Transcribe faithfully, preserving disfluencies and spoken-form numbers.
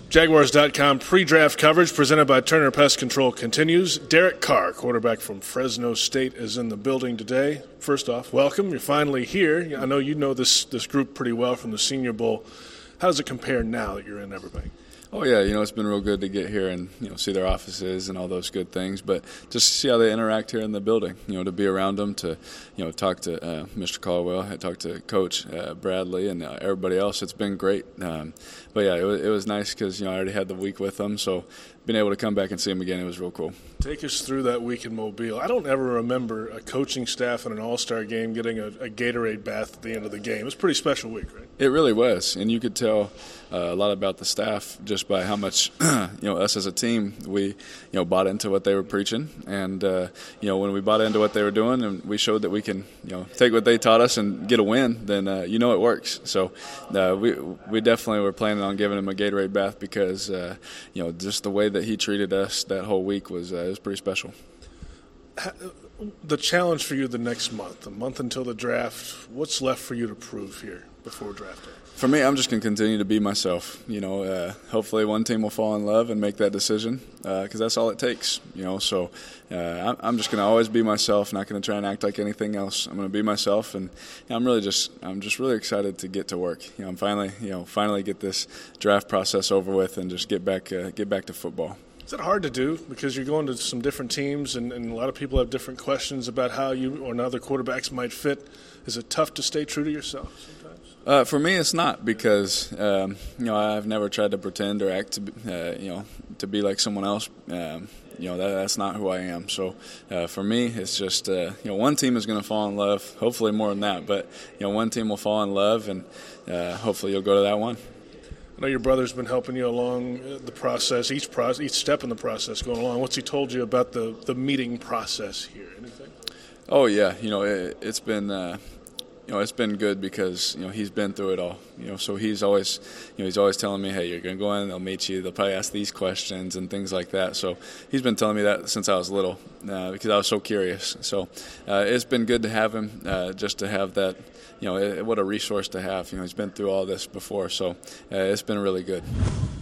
Jaguars dot com pre-draft coverage presented by Turner Pest Control continues. Derek Carr, quarterback from Fresno State, is in the building today. First off, welcome. You're finally here. I know you know this, this group pretty well from the Senior Bowl. How does it compare now that you're in everybody? Oh, yeah, you know, it's been real good to get here and, you know, see their offices and all those good things, but just to see how they interact here in the building, you know, to be around them, to, you know, talk to uh, Mister Caldwell, I talked to Coach uh, Bradley and uh, everybody else. It's been great. Um, but, yeah, it was, it was nice because, you know, I already had the week with them, so being able to come back and see them again, it was real cool. Take us through that week in Mobile. I don't ever remember a coaching staff in an all-star game getting a, a Gatorade bath at the end of the game. It was a pretty special week, right? It really was, and you could tell uh, a lot about the staff just by how much, you know, us as a team, we, you know, bought into what they were preaching, and uh, you know, when we bought into what they were doing, and we showed that we can, you know, take what they taught us and get a win, then uh, you know it works. So uh, we we definitely were planning on giving him a Gatorade bath because, uh, you know, just the way that he treated us that whole week was uh, it was pretty special. The challenge for you the next month, a month until the draft, what's left for you to prove here before draft day? For me, I'm just going to continue to be myself. You know, uh, hopefully one team will fall in love and make that decision because uh, that's all it takes. You know, so uh, I'm just going to always be myself. Not going to try and act like anything else. I'm going to be myself, and you know, I'm really just I'm just really excited to get to work. You know, I'm finally you know finally get this draft process over with and just get back uh, get back to football. Is that hard to do because you're going to some different teams and, and a lot of people have different questions about how you or other quarterbacks might fit? Is it tough to stay true to yourself sometimes? Uh, for me, it's not because um, you know I've never tried to pretend or act to be, uh, you know to be like someone else. Um, you know that, that's not who I am. So uh, for me, it's just uh, you know one team is going to fall in love. Hopefully more than that, but you know one team will fall in love, and uh, hopefully you'll go to that one. I know your brother's been helping you along the process, each process, each step in the process going along. What's he told you about the, the meeting process here? Anything? Oh yeah, you know it, it's been uh, you know it's been good because you know he's been through it all. You know, so he's always you know he's always telling me, hey, you're gonna go in, they'll meet you, they'll probably ask these questions and things like that. So he's been telling me that since I was little uh, because I was so curious. So uh, it's been good to have him, uh, just to have that. You know, it, what a resource to have. You know, he's been through all this before, so uh, it's been really good.